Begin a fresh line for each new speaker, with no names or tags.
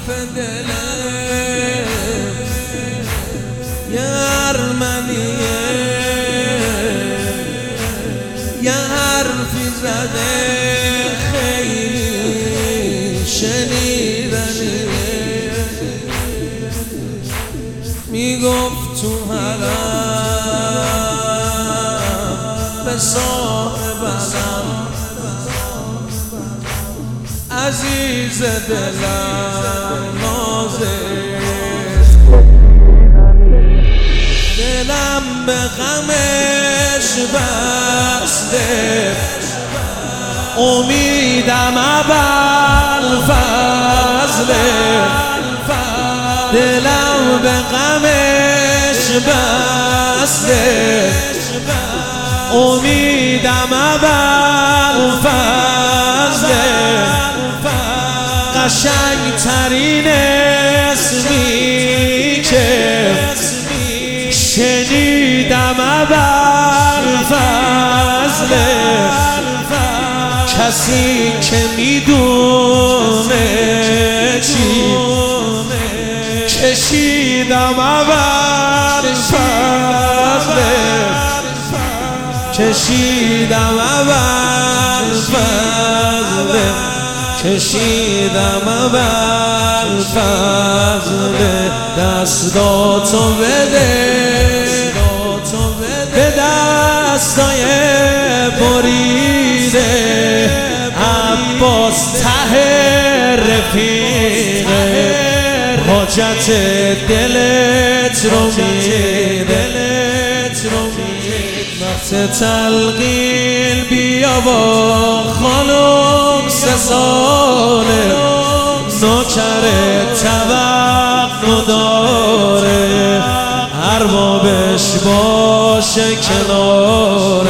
دل یارمنیه یه حرفی زده خیلی شنیدنیه میگفت تو حرم به صاحبم عزیز دلم نازش دلم به غمش بسته امیدم ابوالفضله دلم به غمش بسته امیدم ابوالفضله قشنگترین اسمی که شنیدم ابوالفضله کسی که میدونه چی کشیدم ابوالفضله کشیدم ابوالفضله کشیدم ابوالفضله دستاتو بده به دستای بریده عباس ته رفیقه حاجت دلت رو میده وقت تلقین بیا با خانم 3 ساله نوکر توقع داره اربابش باشه کنار